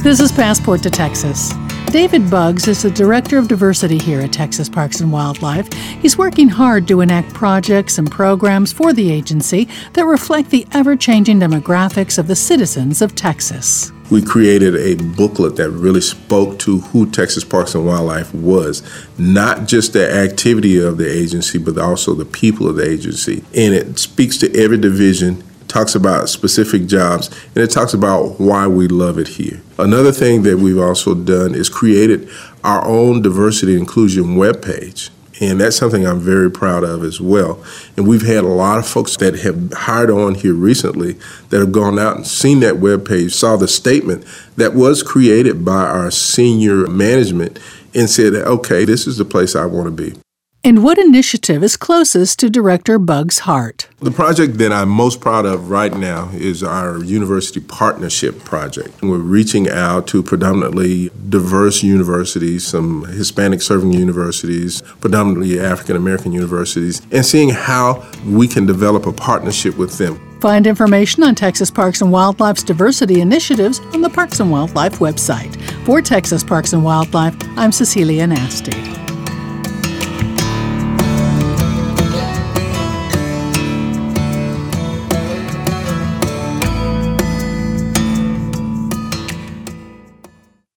This is Passport to Texas. David Buggs is the Director of Diversity here at Texas Parks and Wildlife. He's working hard to enact projects and programs for the agency that reflect the ever-changing demographics of the citizens of Texas. We created a booklet that really spoke to who Texas Parks and Wildlife was, not just the activity of the agency, but also the people of the agency. And it speaks to every division, talks about specific jobs, and it talks about why we love it here. Another thing that we've also done is created our own diversity and inclusion webpage. And that's something I'm very proud of as well. And we've had a lot of folks that have hired on here recently that have gone out and seen that webpage, saw the statement that was created by our senior management and said, okay, this is the place I want to be. And what initiative is closest to Director Buggs' heart? The project that I'm most proud of right now is our University Partnership Project. We're reaching out to predominantly diverse universities, some Hispanic-serving universities, predominantly African-American universities, and seeing how we can develop a partnership with them. Find information on Texas Parks and Wildlife's diversity initiatives on the Parks and Wildlife website. For Texas Parks and Wildlife, I'm Cecilia Nasty.